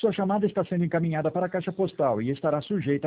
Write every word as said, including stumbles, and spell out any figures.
Sua chamada está sendo encaminhada para a caixa postal e estará sujeita